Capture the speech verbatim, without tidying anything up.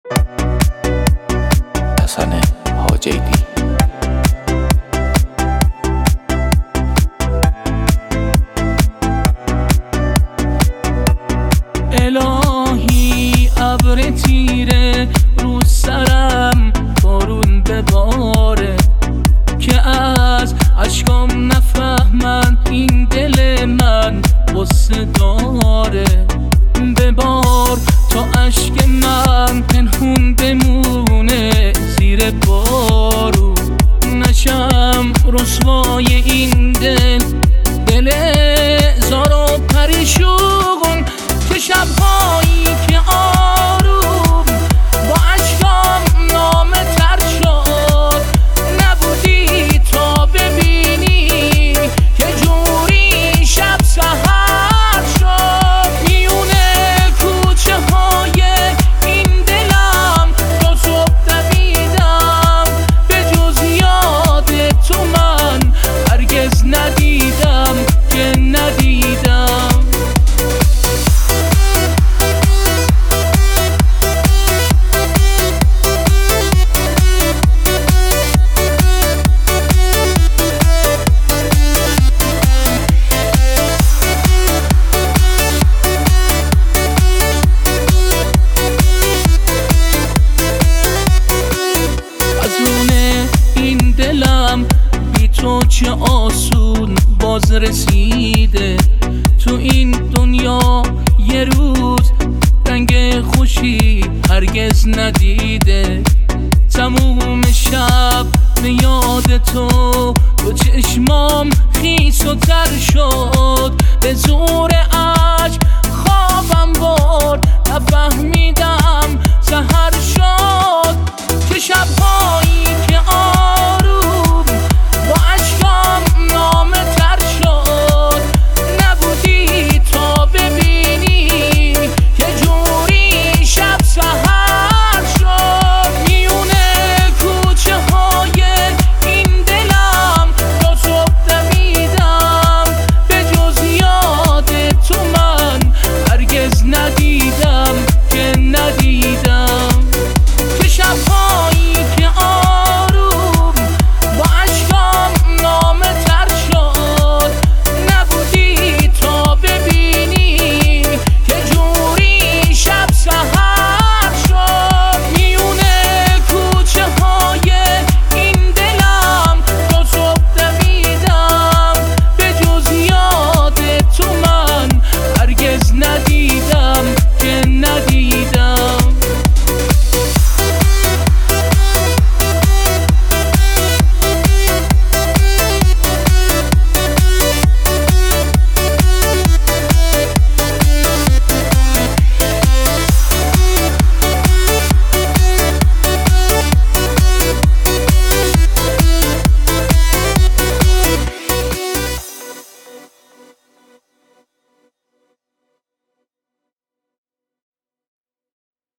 حسن حاجیدی. الهی ابر تیره رو سرم بارون بباره که از اشکام نفهمن این دل من غصه داره. ببار تا اشک من پنهون بمونه زیر بارو، نشم رسوای این دل دل زار و پریشون که شبهایی که آروم با اشکام نامه تر شد. نبودی تا ببینی که جوری شب سحر شد. میونه کوچه های این دلم تا صبح دویدم، به جز یاد تو من هرگز ندیدم که ندیدم. این دلم بی تو چه آسون باز رسیده. تو این دنیا یه روز رنگ خوشی هرگز ندیده. تموم شب به یاد تو دو چشمام خیس و تر شد. به زور عشق خوابم برد، نفهمیدم